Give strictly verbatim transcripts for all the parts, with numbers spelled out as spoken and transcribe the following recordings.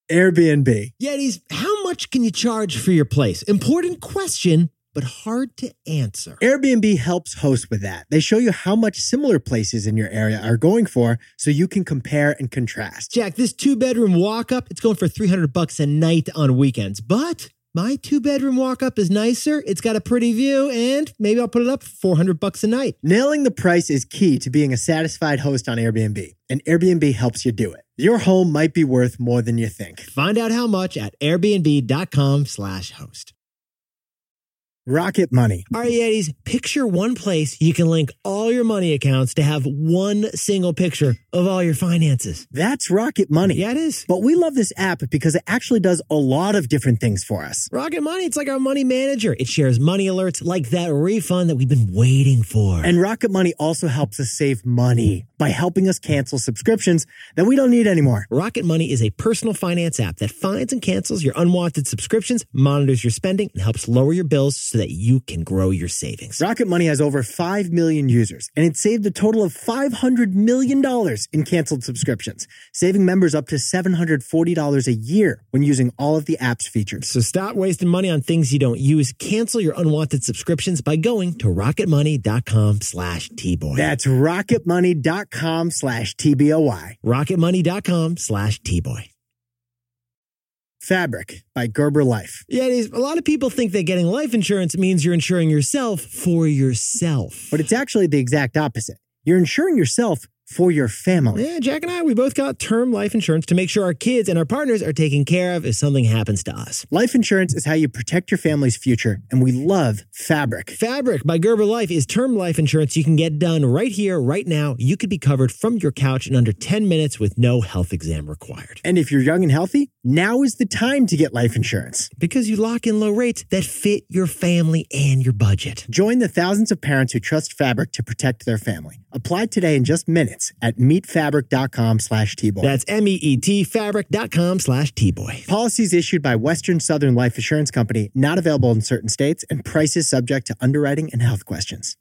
Airbnb. Yetis, how much can you charge for your place? Important question, but hard to answer. Airbnb helps host with that. They show you how much similar places in your area are going for so you can compare and contrast. Jack, this two-bedroom walk-up, it's going for three hundred bucks a night on weekends, but my two-bedroom walk-up is nicer, it's got a pretty view, and maybe I'll put it up for four hundred bucks a night. Nailing the price is key to being a satisfied host on Airbnb, and Airbnb helps you do it. Your home might be worth more than you think. Find out how much at airbnb.com slash host. Rocket Money. All right, Yetis, picture one place you can link all your money accounts to have one single picture of all your finances. That's Rocket Money. Yeah, it is. But we love this app because it actually does a lot of different things for us. Rocket Money, it's like our money manager. It shares money alerts like that refund that we've been waiting for. And Rocket Money also helps us save money by helping us cancel subscriptions that we don't need anymore. Rocket Money is a personal finance app that finds and cancels your unwanted subscriptions, monitors your spending, and helps lower your bills so that you can grow your savings. Rocket Money has over five million users, and it saved a total of five hundred million dollars in canceled subscriptions, saving members up to seven hundred forty dollars a year when using all of the app's features. So stop wasting money on things you don't use. Cancel your unwanted subscriptions by going to rocketmoney.com slash T-Boy. That's rocketmoney.com slash T-B-O-Y. rocketmoney.com slash T-Boy. Fabric by Gerber Life. Yeah, it is. A lot of people think that getting life insurance means you're insuring yourself for yourself. But it's actually the exact opposite. You're insuring yourself for your family. Yeah, Jack and I, we both got term life insurance to make sure our kids and our partners are taken care of if something happens to us. Life insurance is how you protect your family's future, and we love Fabric. Fabric by Gerber Life is term life insurance you can get done right here, right now. You could be covered from your couch in under ten minutes with no health exam required. And if you're young and healthy, now is the time to get life insurance. Because you lock in low rates that fit your family and your budget. Join the thousands of parents who trust Fabric to protect their family. Apply today in just minutes at meetfabric.com slash T-Boy. That's M-E-E-T fabric.com slash T-Boy. Policies issued by Western Southern Life Assurance Company, not available in certain states, and prices subject to underwriting and health questions.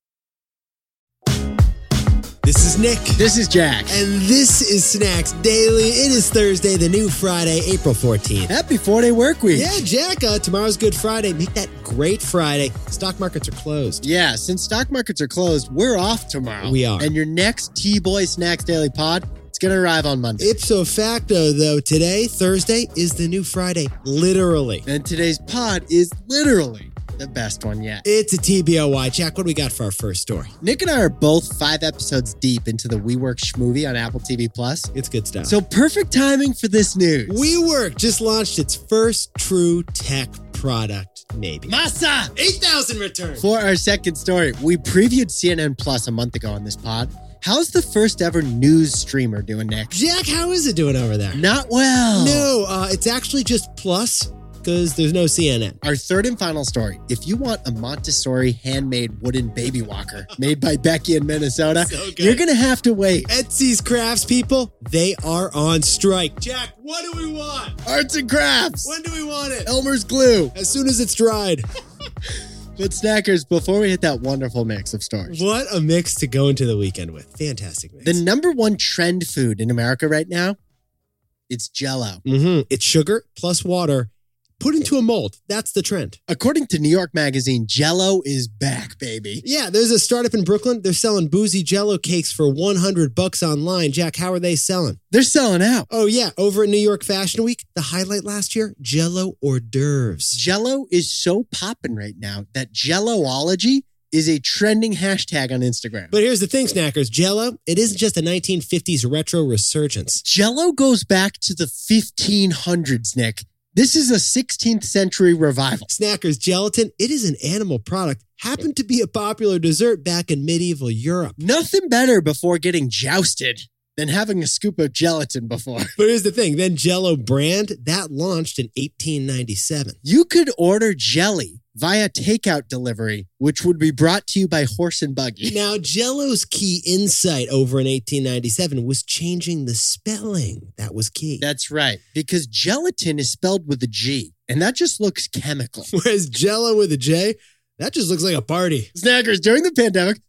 This is Nick. This is Jack. And this is Snacks Daily. It is Thursday, the new Friday, April fourteenth. Happy four-day work week. Yeah, Jack, uh, tomorrow's Good Friday. Make that great Friday. Stock markets are closed. Yeah, since stock markets are closed, we're off tomorrow. We are. And your next T-Boy Snacks Daily pod, it's going to arrive on Monday. Ipso facto, though, today, Thursday, is the new Friday. Literally. And today's pod is literally the best one yet. It's a T B O Y. Jack, what do we got for our first story? Nick and I are both five episodes deep into the WeWork Schmovie on Apple T V Plus. It's good stuff. So perfect timing for this news. WeWork just launched its first true tech product, maybe. Masa! eight thousand returns. For our second story, we previewed C N N Plus a month ago on this pod. How's the first ever news streamer doing, Nick? Jack, how is it doing over there? Not well. No, uh, it's actually just Plus, because there's no C N N. Our third and final story. If you want a Montessori handmade wooden baby walker made by Becky in Minnesota, So good. you're going to have to wait. Etsy's craftspeople, they are on strike. Jack, what do we want? Arts and crafts. When do we want it? Elmer's glue. As soon as it's dried. But Snackers, before we hit that wonderful mix of stories. What a mix to go into the weekend with. Fantastic mix. The number one trend food in America right now, it's Jell-O. Mm-hmm. It's sugar plus water put into a mold. That's the trend. According to New York Magazine, Jell-O is back, baby. Yeah, there's a startup in Brooklyn. They're selling boozy Jell-O cakes for one hundred bucks online. Jack, how are they selling? They're selling out. Oh, yeah. Over at New York Fashion Week, the highlight last year, Jell-O hors d'oeuvres. Jell-O is so popping right now that Jell-O-ology is a trending hashtag on Instagram. But here's the thing, Snackers. Jell-O, it isn't just a nineteen fifties retro resurgence. Jell-O goes back to the fifteen hundreds, Nick. This is a sixteenth century revival. Snackers, gelatin, it is an animal product. Happened to be a popular dessert back in medieval Europe. Nothing better before getting jousted than having a scoop of gelatin before. But here's the thing. Then Jell-O brand, that launched in eighteen ninety-seven. You could order jelly via takeout delivery, which would be brought to you by Horse and Buggy. Now, Jell-O's key insight over in eighteen ninety-seven was changing the spelling. That was key. That's right, because gelatin is spelled with a G, and that just looks chemical. Whereas Jell-O with a J, that just looks like a party. Snackers, during the pandemic,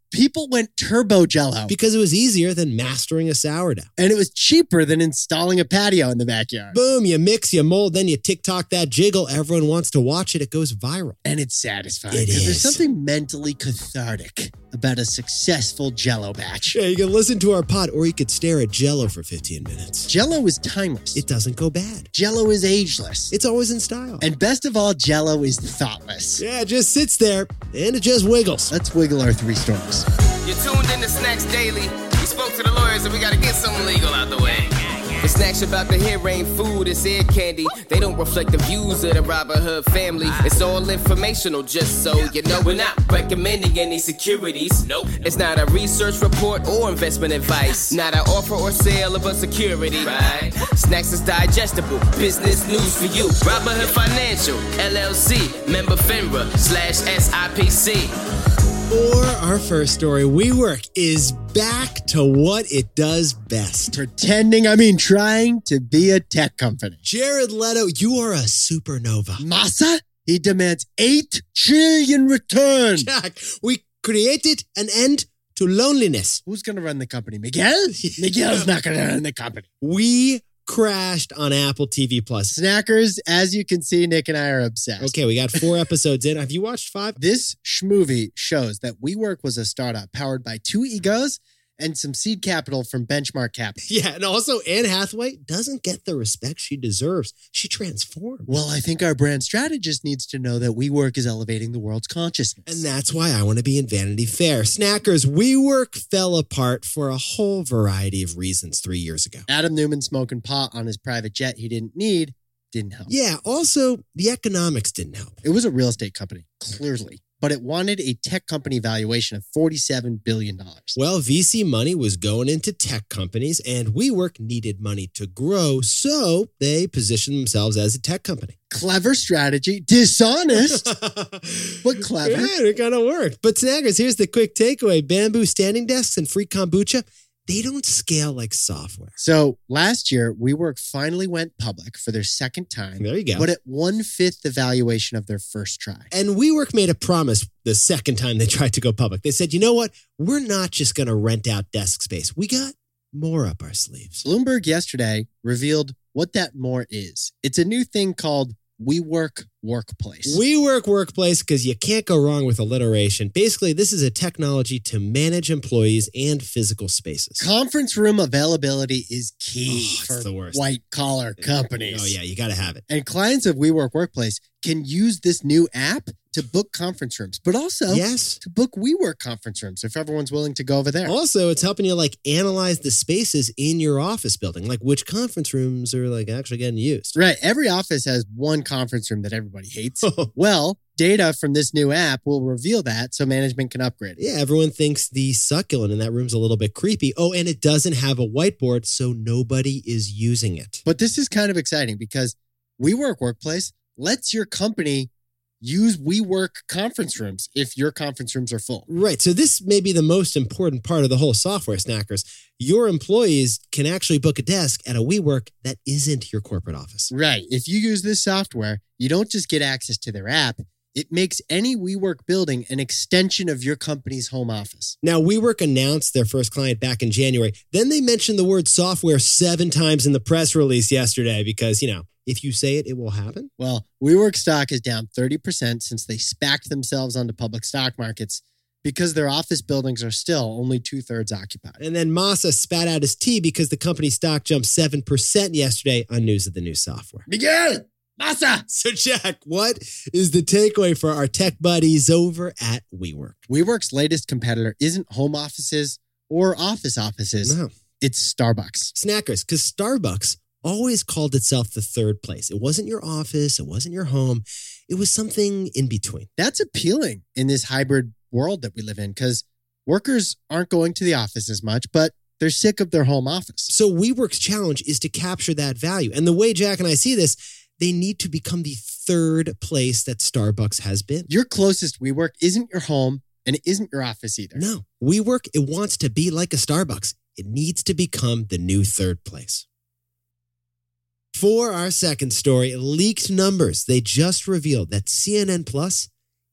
People went turbo Jell-O. Because it was easier than mastering a sourdough. And it was cheaper than installing a patio in the backyard. Boom, you mix, you mold, then you TikTok that jiggle. Everyone wants to watch it. It goes viral. And it's satisfying. It Because is. there's something mentally cathartic about a successful Jell-O batch. Yeah, you can listen to our pod, or you could stare at Jell-O for fifteen minutes. Jell-O is timeless. It doesn't go bad. Jell-O is ageless. It's always in style. And best of all, Jell-O is thoughtless. Yeah, it just sits there, and it just wiggles. Let's wiggle our three stories. You're tuned in to Snacks Daily. We spoke to the lawyers and we gotta get something legal out the way. The snacks you're about to hear ain't food, it's ear candy. They don't reflect the views of the Robin Hood family. It's all informational, just so you know. We're not recommending any securities. Nope. It's not a research report or investment advice. Not an offer or sale of a security. Right. Snacks is digestible, business news for you. Robin Hood Financial, L L C, member FINRA, slash S I P C. For our first story, WeWork is back to what it does best. Pretending, I mean trying to be a tech company. Jared Leto, you are a supernova. Massa? He demands eight trillion return. Jack, we created an end to loneliness. Who's going to run the company? Miguel? Miguel's not going to run the company. We crashed on Apple T V Plus. Snackers, as you can see, Nick and I are obsessed. Okay, we got four episodes in. Have you watched five? This schmovie shows that WeWork was a startup powered by two egos and some seed capital from Benchmark Capital. Yeah, and also Anne Hathaway doesn't get the respect she deserves. She transformed. Well, I think our brand strategist needs to know that WeWork is elevating the world's consciousness. And that's why I want to be in Vanity Fair. Snackers, WeWork fell apart for a whole variety of reasons three years ago. Adam Newman smoking pot on his private jet he didn't need didn't help. Yeah, also, the economics didn't help. It was a real estate company, clearly. But it wanted a tech company valuation of forty-seven billion dollars. Well, V C money was going into tech companies, and WeWork needed money to grow, so they positioned themselves as a tech company. Clever strategy. Dishonest, but clever. Yeah, it kind of worked. But Snackers, here's the quick takeaway. Bamboo standing desks and free kombucha, they don't scale like software. So last year, WeWork finally went public for their second time. There you go. But at one-fifth the valuation of their first try. And WeWork made a promise the second time they tried to go public. They said, you know what? We're not just going to rent out desk space. We got more up our sleeves. Bloomberg yesterday revealed what that more is. It's a new thing called WeWork Workplace. WeWork Workplace, because you can't go wrong with alliteration. Basically, this is a technology to manage employees and physical spaces. Conference room availability is key Oh, it's for the worst. white-collar companies. Oh, yeah, you got to have it. And clients of WeWork Workplace can use this new app to book conference rooms, but also Yes. to book WeWork conference rooms if everyone's willing to go over there. Also, it's helping you like analyze the spaces in your office building, like which conference rooms are like actually getting used. Right. Every office has one conference room that everybody hates. Well, data from this new app will reveal that so management can upgrade it. Yeah, everyone thinks the succulent in that room's a little bit creepy. Oh, and it doesn't have a whiteboard, so nobody is using it. But this is kind of exciting because WeWork Workplace lets your company use WeWork conference rooms if your conference rooms are full. Right. So this may be the most important part of the whole software, Snackers. Your employees can actually book a desk at a WeWork that isn't your corporate office. Right. If you use this software, you don't just get access to their app. It makes any WeWork building an extension of your company's home office. Now, WeWork announced their first client back in January. Then they mentioned the word software seven times in the press release yesterday because, you know, if you say it, it will happen. Well, WeWork stock is down thirty percent since they SPAC'd themselves onto public stock markets because their office buildings are still only two-thirds occupied. And then Massa spat out his tea because the company's stock jumped seven percent yesterday on news of the new software. Miguel! Massa! So, Jack, what is the takeaway for our tech buddies over at WeWork? WeWork's latest competitor isn't home offices or office offices. No. It's Starbucks. Snackers, because Starbucks always called itself the third place. It wasn't your office. It wasn't your home. It was something in between. That's appealing in this hybrid world that we live in because workers aren't going to the office as much, but they're sick of their home office. So WeWork's challenge is to capture that value. And the way Jack and I see this, they need to become the third place that Starbucks has been. Your closest WeWork isn't your home and it isn't your office either. No, WeWork, it wants to be like a Starbucks. It needs to become the new third place. For our second story, leaked numbers. They just revealed that C N N Plus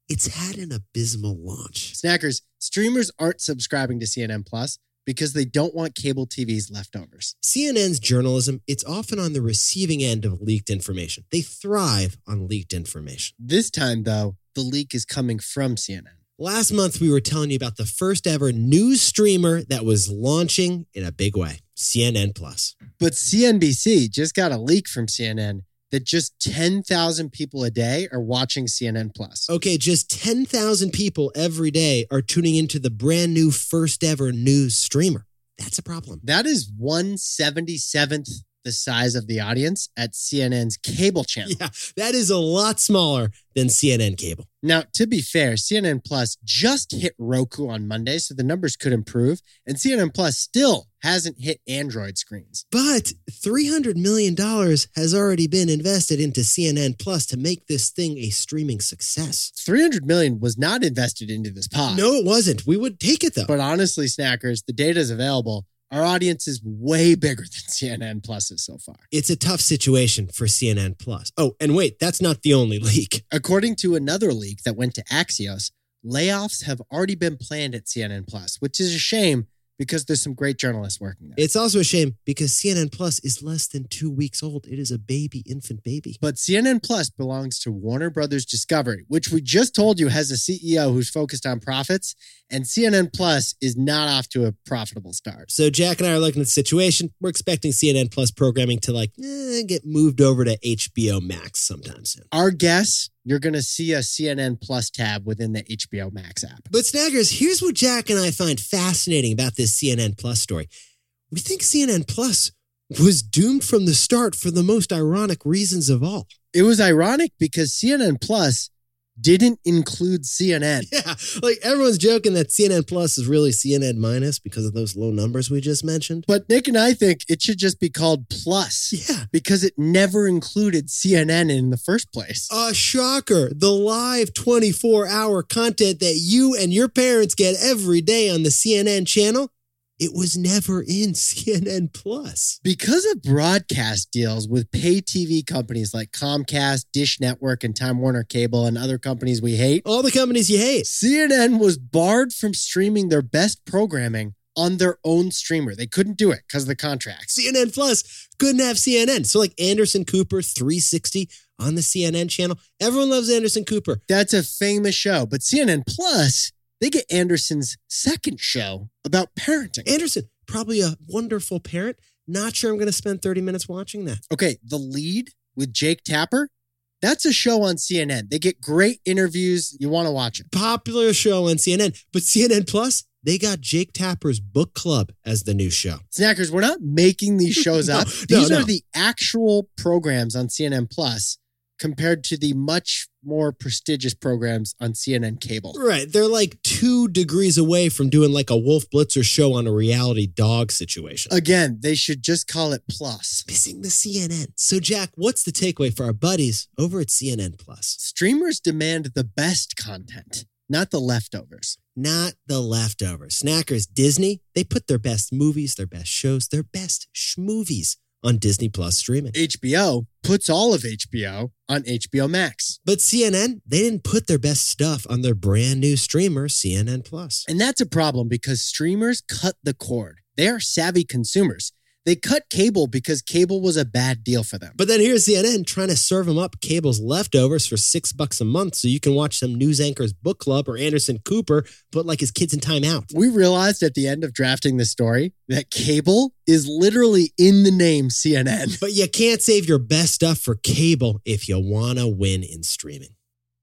it's had an abysmal launch. Snackers, streamers aren't subscribing to C N N Plus because they don't want cable T V's leftovers. C N N's journalism, it's often on the receiving end of leaked information. They thrive on leaked information. This time, though, the leak is coming from C N N. Last month, we were telling you about the first ever news streamer that was launching in a big way, C N N Plus. But C N B C just got a leak from C N N that just ten thousand people a day are watching C N N Plus. Okay, just ten thousand people every day are tuning into the brand new first ever news streamer. That's a problem. That is one seventy-seventh the size of the audience at C N N's cable channel. Yeah, that is a lot smaller than C N N cable. Now, to be fair, C N N Plus just hit Roku on Monday, so the numbers could improve, and C N N Plus still hasn't hit Android screens. But three hundred million dollars has already been invested into C N N Plus to make this thing a streaming success. three hundred million dollars was not invested into this pod. No, it wasn't. We would take it, though. But honestly, Snackers, the data is available. Our audience is way bigger than C N N Plus is so far. It's a tough situation for C N N Plus. Oh, and wait, that's not the only leak. According to another leak that went to Axios, layoffs have already been planned at C N N Plus, which is a shame because there's some great journalists working there. It's also a shame because C N N Plus is less than two weeks old. It is a baby, infant baby. But C N N Plus belongs to Warner Brothers Discovery, which we just told you has a C E O who's focused on profits, and C N N Plus is not off to a profitable start. So Jack and I are looking at the situation. We're expecting C N N Plus programming to like eh, get moved over to H B O Max sometime soon. Our guess, you're going to see a C N N Plus tab within the H B O Max app. But Snaggers, here's what Jack and I find fascinating about this C N N Plus story. We think C N N Plus was doomed from the start for the most ironic reasons of all. It was ironic because C N N Plus didn't include C N N. Yeah, like everyone's joking that C N N Plus is really C N N minus because of those low numbers we just mentioned. But Nick and I think it should just be called Plus. Yeah. Because it never included C N N in the first place. A shocker. The live twenty-four hour content that you and your parents get every day on the C N N channel, it was never in C N N Plus. Because of broadcast deals with pay T V companies like Comcast, Dish Network, and Time Warner Cable, and other companies we hate, All the companies you hate. C N N was barred from streaming their best programming on their own streamer. They couldn't do it because of the contracts. C N N Plus couldn't have C N N. So like Anderson Cooper three sixty on the C N N channel. Everyone loves Anderson Cooper. That's a famous show. But C N N Plus, they get Anderson's second show about parenting. Anderson, probably a wonderful parent. Not sure I'm going to spend thirty minutes watching that. Okay, The Lead with Jake Tapper, that's a show on C N N. They get great interviews. You want to watch it. Popular show on C N N. But C N N Plus, they got Jake Tapper's Book Club as the new show. Snackers, we're not making these shows No, up. no, These no. are the actual programs on C N N Plus compared to the much more prestigious programs on C N N cable. Right. They're like two degrees away from doing like a Wolf Blitzer show on a reality dog situation. Again, they should just call it Plus. Missing the C N N. So, Jack, what's the takeaway for our buddies over at C N N Plus? Streamers demand the best content, not the leftovers. Not the leftovers. Snackers, Disney, they put their best movies, their best shows, their best schmovies on Disney Plus streaming. H B O puts all of H B O on H B O Max. But C N N, they didn't put their best stuff on their brand new streamer, C N N Plus. And that's a problem because streamers cut the cord. They are savvy consumers. They cut cable because cable was a bad deal for them. But then here's C N N trying to serve them up cable's leftovers for six bucks a month so you can watch some news anchor's book club or Anderson Cooper put like his kids in timeout. We realized at the end of drafting the story that cable is literally in the name C N N. But you can't save your best stuff for cable if you want to win in streaming.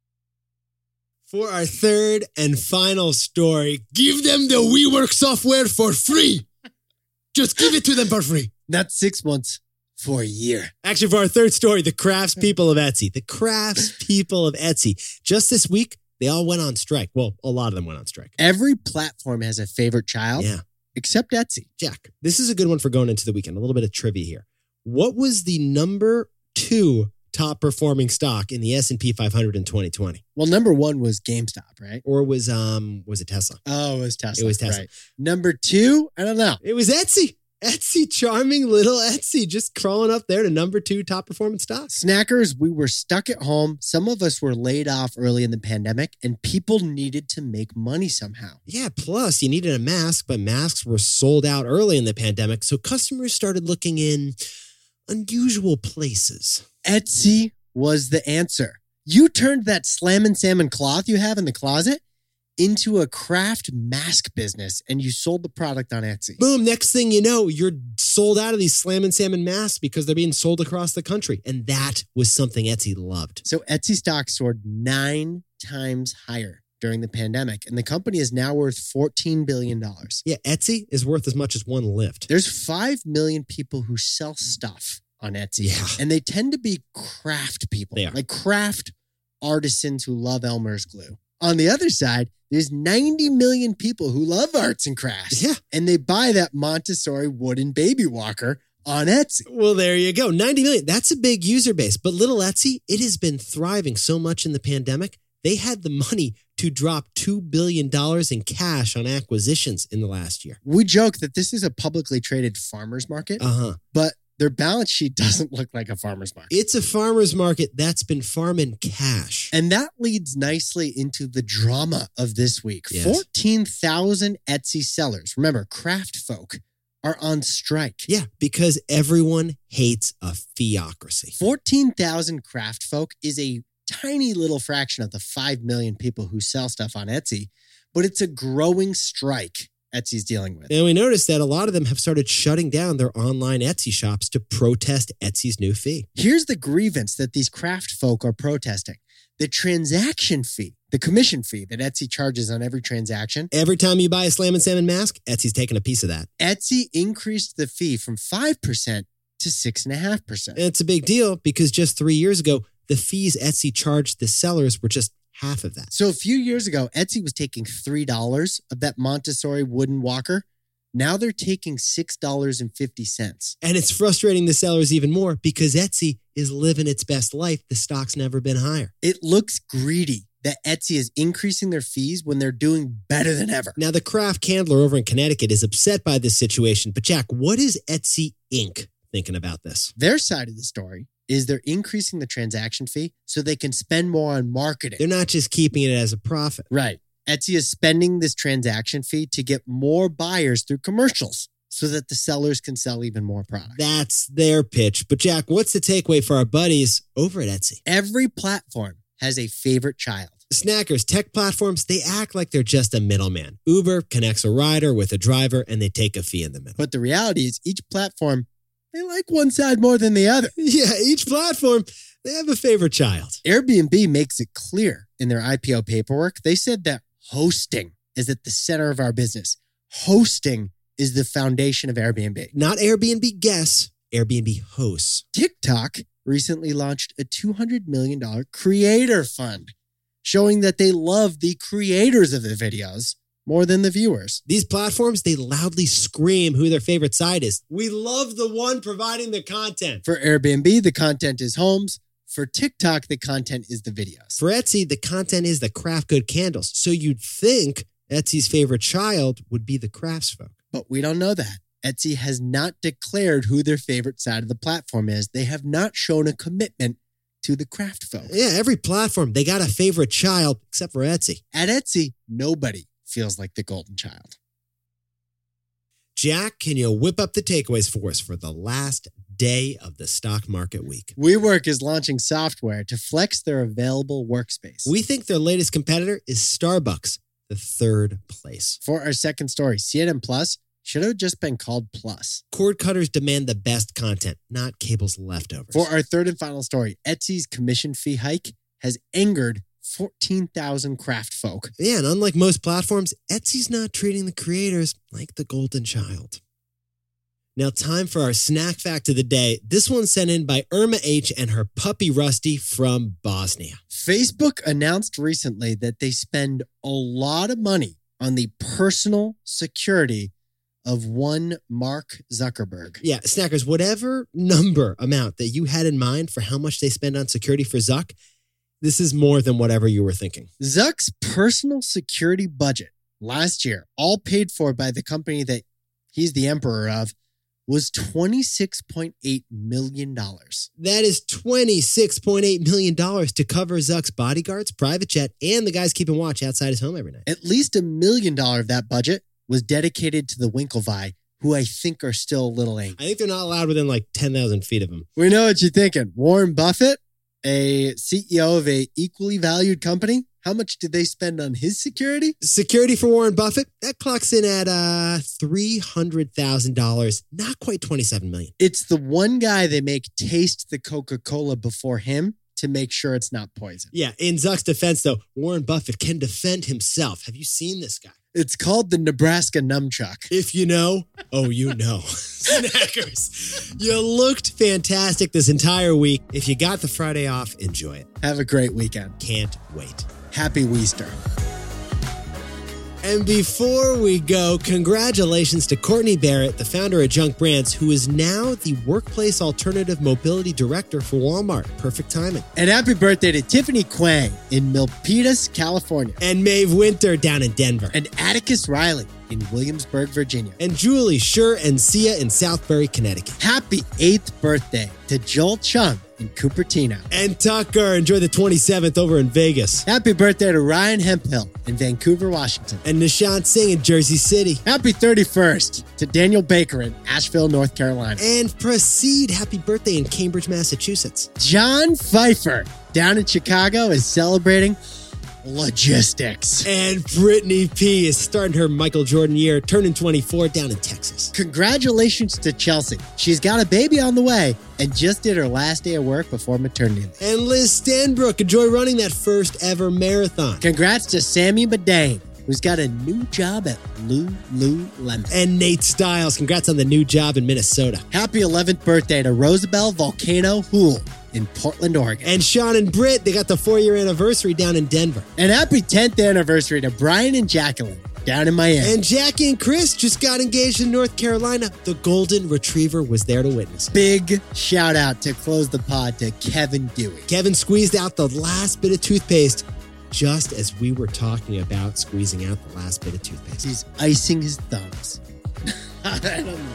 For our third and final story, give them the WeWork software for free. Just give it to them for free. Not six months, for a year. Actually, for our third story, the crafts people of Etsy. The crafts people of Etsy. Just this week, they all went on strike. Well, a lot of them went on strike. Every platform has a favorite child, Yeah. except Etsy. Jack, this is a good one for going into the weekend. A little bit of trivia here. What was the number two top performing stock in the S and P five hundred in twenty twenty? Well, number one was GameStop, right? Or was um was it Tesla? Oh, it was Tesla. It was Tesla. Right. Number two, I don't know. It was Etsy. Etsy, charming little Etsy, just crawling up there to number two top performance stocks. Snackers, we were stuck at home. Some of us were laid off early in the pandemic, and people needed to make money somehow. Yeah, plus you needed a mask, but masks were sold out early in the pandemic, so customers started looking in unusual places. Etsy was the answer. You turned that Slammin' Salmon cloth you have in the closet into a craft mask business, and you sold the product on Etsy. Boom, next thing you know, you're sold out of these Slammin' Salmon masks because they're being sold across the country. And that was something Etsy loved. So Etsy stock soared nine times higher during the pandemic, and the company is now worth fourteen billion dollars. Yeah, Etsy is worth as much as one Lyft. There's five million people who sell stuff on Etsy. Yeah. And they tend to be craft people. They are. Like craft artisans who love Elmer's glue. On the other side, there's ninety million people who love arts and crafts. Yeah. And they buy that Montessori wooden baby walker on Etsy. Well, there you go. ninety million. That's a big user base. But little Etsy, it has been thriving so much in the pandemic. They had the money to drop two billion dollars in cash on acquisitions in the last year. We joke that this is a publicly traded farmer's market, Uh-huh. but their balance sheet doesn't look like a farmer's market. It's a farmer's market that's been farming cash. And that leads nicely into the drama of this week. Yes. fourteen thousand Etsy sellers, remember, craft folk, are on strike. Yeah, because everyone hates a theocracy. fourteen thousand craft folk is a tiny little fraction of the five million people who sell stuff on Etsy, but it's a growing strike Etsy's dealing with. And we noticed that a lot of them have started shutting down their online Etsy shops to protest Etsy's new fee. Here's the grievance that these craft folk are protesting. The transaction fee, the commission fee that Etsy charges on every transaction, Every time you buy a Slammin' Salmon mask, Etsy's taking a piece of that. Etsy increased the fee from five percent to six point five percent. And it's a big deal because just three years ago, the fees Etsy charged the sellers were just half of that. So a few years ago, Etsy was taking three dollars of that Montessori wooden walker. Now they're taking six dollars and fifty cents. And it's frustrating the sellers even more because Etsy is living its best life. The stock's never been higher. It looks greedy that Etsy is increasing their fees when they're doing better than ever. Now, the craft candler over in Connecticut is upset by this situation. But Jack, what is Etsy Incorporated thinking about this? Their side of the story is they're increasing the transaction fee so they can spend more on marketing. They're not just keeping it as a profit. Right. Etsy is spending this transaction fee to get more buyers through commercials so that the sellers can sell even more product. That's their pitch. But Jack, what's the takeaway for our buddies over at Etsy? Every platform has a favorite child. Snackers, tech platforms, they act like they're just a middleman. Uber connects a rider with a driver and they take a fee in the middle. But the reality is each platform, they like one side more than the other. Yeah, each platform, they have a favorite child. Airbnb makes it clear in their I P O paperwork. They said that hosting is at the center of our business. Hosting is the foundation of Airbnb. Not Airbnb guests, Airbnb hosts. TikTok recently launched a two hundred million dollars creator fund, showing that they love the creators of the videos more than the viewers. These platforms, they loudly scream who their favorite side is. We love the one providing the content. For Airbnb, the content is homes. For TikTok, the content is the videos. For Etsy, the content is the craft good candles. So you'd think Etsy's favorite child would be the craftsfolk. But we don't know that. Etsy has not declared who their favorite side of the platform is. They have not shown a commitment to the craft folk. Yeah, every platform, they got a favorite child except for Etsy. At Etsy, nobody feels like the golden child. Jack, can you whip up the takeaways for us for the last day of the stock market week? WeWork is launching software to flex their available workspace. We think their latest competitor is Starbucks, the third place. For our second story, C N N Plus should have just been called Plus. Cord cutters demand the best content, not cable's leftovers. For our third and final story, Etsy's commission fee hike has angered fourteen thousand craft folk. Yeah, and unlike most platforms, Etsy's not treating the creators like the golden child. Now, time for our snack fact of the day. This one's sent in by Irma H. and her puppy Rusty from Bosnia. Facebook announced recently that they spend a lot of money on the personal security of one Mark Zuckerberg. Yeah, snackers, whatever number amount that you had in mind for how much they spend on security for Zuck, this is more than whatever you were thinking. Zuck's personal security budget last year, all paid for by the company that he's the emperor of, was twenty-six point eight million dollars. That is twenty-six point eight million dollars to cover Zuck's bodyguards, private jet, and the guys keeping watch outside his home every night. At least a million dollars of that budget was dedicated to the Winklevi, who I think are still a little angry. I think they're not allowed within like ten thousand feet of him. We know what you're thinking. Warren Buffett, a C E O of a equally valued company, how much did they spend on his security? Security for Warren Buffett, that clocks in at uh, three hundred thousand dollars, not quite twenty-seven million dollars. It's the one guy they make taste the Coca-Cola before him to make sure it's not poison. Yeah, in Zuck's defense, though, Warren Buffett can defend himself. Have you seen this guy? It's called the Nebraska Numchuck. If you know, oh, you know. Snackers, you looked fantastic this entire week. If you got the Friday off, enjoy it. Have a great weekend. Can't wait. Happy Weester. And before we go, congratulations to Courtney Barrett, the founder of Junk Brands, who is now the Workplace Alternative Mobility Director for Walmart. Perfect timing. And happy birthday to Tiffany Quang in Milpitas, California. And Maeve Winter down in Denver. And Atticus Riley in Williamsburg, Virginia. And Julie Schur and Sia in Southbury, Connecticut. Happy eighth birthday to Joel Chung in Cupertino. And Tucker, enjoy the twenty-seventh over in Vegas. Happy birthday to Ryan Hemphill in Vancouver, Washington. And Nishant Singh in Jersey City. Happy thirty-first to Daniel Baker in Asheville, North Carolina. And proceed, happy birthday in Cambridge, Massachusetts. John Pfeiffer down in Chicago is celebrating logistics. And Brittany P is starting her Michael Jordan year, turning twenty-four down in Texas. Congratulations to Chelsea. She's got a baby on the way and just did her last day of work before maternity leave. And Liz Stanbrook, enjoy running that first ever marathon. Congrats to Sammy Badane, who's got a new job at Lululemon. And Nate Stiles, congrats on the new job in Minnesota. Happy eleventh birthday to Rosabelle Volcano Houle in Portland, Oregon. And Sean and Britt, they got the four-year anniversary down in Denver. And happy tenth anniversary to Brian and Jacqueline down in Miami. And Jackie and Chris just got engaged in North Carolina. The Golden Retriever was there to witness. Big shout out to close the pod to Kevin Dewey. Kevin squeezed out the last bit of toothpaste just as we were talking about squeezing out the last bit of toothpaste. He's icing his thumbs. I don't know.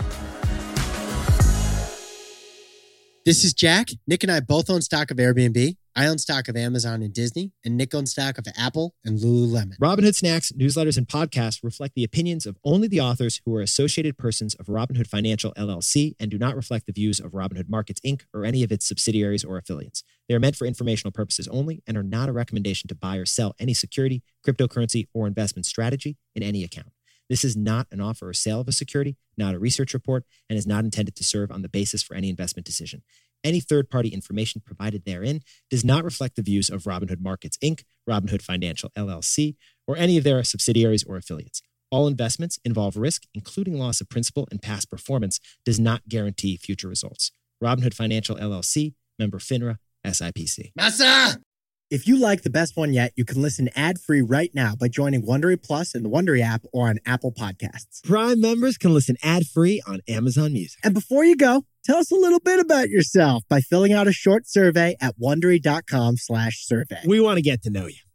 This is Jack. Nick and I both own stock of Airbnb. I own stock of Amazon and Disney, and Nick owns stock of Apple and Lululemon. Robinhood Snacks, newsletters, and podcasts reflect the opinions of only the authors who are associated persons of Robinhood Financial, L L C, and do not reflect the views of Robinhood Markets, Incorporated, or any of its subsidiaries or affiliates. They are meant for informational purposes only and are not a recommendation to buy or sell any security, cryptocurrency, or investment strategy in any account. This is not an offer or sale of a security, not a research report, and is not intended to serve on the basis for any investment decision. Any third-party information provided therein does not reflect the views of Robinhood Markets, Incorporated, Robinhood Financial, L L C, or any of their subsidiaries or affiliates. All investments involve risk, including loss of principal, and past performance does not guarantee future results. Robinhood Financial, L L C, member FINRA, S I P C. Massa! If you like The Best One Yet, you can listen ad-free right now by joining Wondery Plus in the Wondery app or on Apple Podcasts. Prime members can listen ad-free on Amazon Music. And before you go, tell us a little bit about yourself by filling out a short survey at Wondery.com slash survey. We want to get to know you.